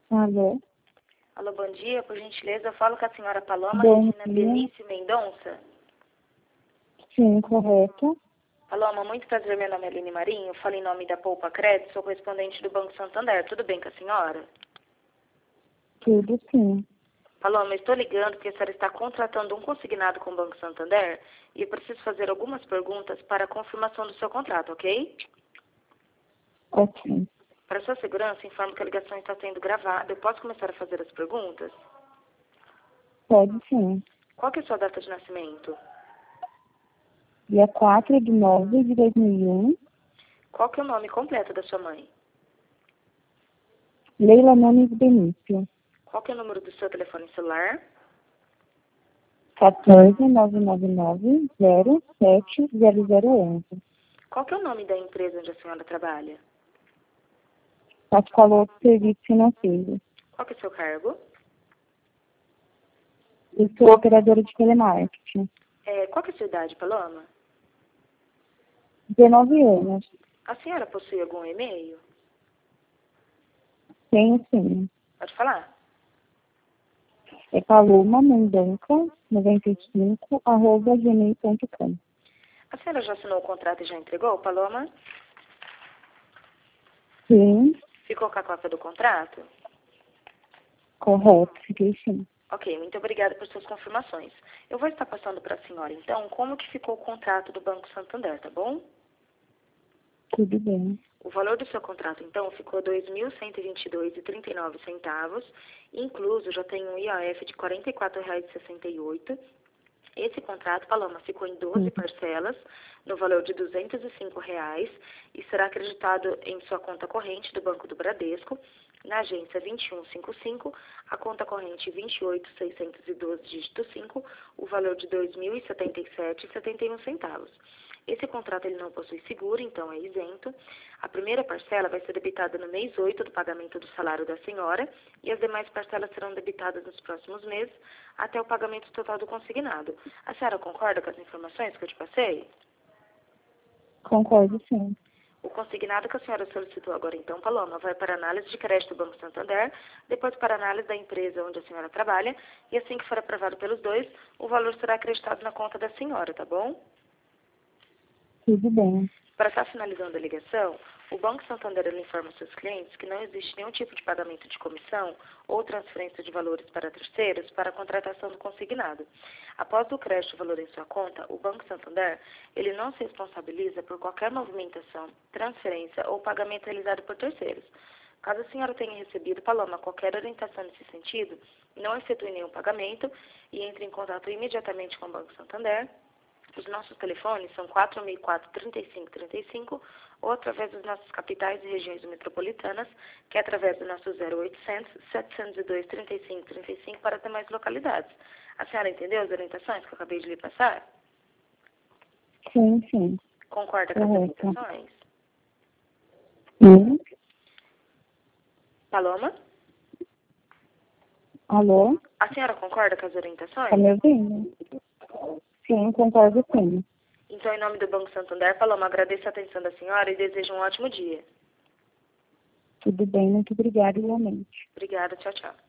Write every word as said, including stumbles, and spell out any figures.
Alô? Alô, bom dia. Por gentileza, eu falo com a senhora Paloma Bom Regina dia. Benício Mendonça. Sim, correto. Paloma, muito prazer. Meu nome é Aline Marinho. Falo em nome da Poupa Crédito. Sou correspondente do Banco Santander. Tudo bem com a senhora? Tudo sim. Paloma, estou ligando porque a senhora está contratando um consignado com o Banco Santander e eu preciso fazer algumas perguntas para a confirmação do seu contrato, ok? Ok. Para sua segurança, informo que a ligação está sendo gravada. Eu posso começar a fazer as perguntas? Pode sim. Qual que é a sua data de nascimento? Dia quatro de nove de dois mil e um. Qual que é o nome completo da sua mãe? Leila Nunes Benício. Qual que é o número do seu telefone celular? quatorze, nove nove nove, zero sete zero zero onze. Qual que é o nome da empresa onde a senhora trabalha? Pascoaloto Serviço Financeiro. Qual que é o seu cargo? Eu sou operadora de telemarketing. É, qual que é a sua idade, Paloma? dezenove anos. A senhora possui algum e-mail? Tenho sim. Pode falar. É paloma mendonça noventa e cinco arroba gmail ponto com. A senhora já assinou o contrato e já entregou, Paloma? Sim, Ficou com a cópia do contrato? correto. Fiquei sim. Ok, muito obrigada por suas confirmações. Eu vou estar passando para a senhora, então, como que ficou o contrato do Banco Santander, tá bom? Tudo bem. O valor do seu contrato, então, ficou dois mil cento e vinte e dois reais e trinta e nove centavos, incluso já tem um I O F de quarenta e quatro reais e sessenta e oito centavos. Esse contrato, Paloma, ficou em doze Sim. parcelas, no valor de duzentos e cinco reais, e será acreditado em sua conta corrente do Banco do Bradesco, na agência vinte e um cinquenta e cinco, a conta corrente vinte e oito mil seiscentos e doze, dígito cinco, o valor de dois mil e setenta e sete reais e setenta e um centavos. Esse contrato ele não possui seguro, então é isento. A primeira parcela vai ser debitada no mês oito do pagamento do salário da senhora e as demais parcelas serão debitadas nos próximos meses até o pagamento total do consignado. A senhora concorda com as informações que eu te passei? Concordo sim. O consignado que a senhora solicitou agora, então, Paloma, vai para análise de crédito do Banco Santander, depois para análise da empresa onde a senhora trabalha, e assim que for aprovado pelos dois, o valor será acreditado na conta da senhora, tá bom? Tudo bem. Para estar finalizando a ligação, o Banco Santander ele informa seus clientes que não existe nenhum tipo de pagamento de comissão ou transferência de valores para terceiros para a contratação do consignado. Após o crédito do valor em sua conta, o Banco Santander ele não se responsabiliza por qualquer movimentação, transferência ou pagamento realizado por terceiros. Caso a senhora tenha recebido, Paloma, qualquer orientação nesse sentido, não efetue nenhum pagamento e entre em contato imediatamente com o Banco Santander. Os nossos telefones são quatro seis quatro, três cinco três cinco ou através das nossas capitais e regiões metropolitanas, que é através do nosso zero oitocentos, setecentos e dois, trinta e cinco trinta e cinco para as demais localidades. A senhora entendeu as orientações que eu acabei de lhe passar? Sim, sim. Concorda com as Correto. orientações? Sim. Paloma? Alô? A senhora concorda com as Tá orientações? me ouvindo? Sim, concordo sim. Então, em nome do Banco Santander, Paloma, agradeço a atenção da senhora e desejo um ótimo dia. Tudo bem, muito obrigada igualmente. Obrigada, tchau, tchau.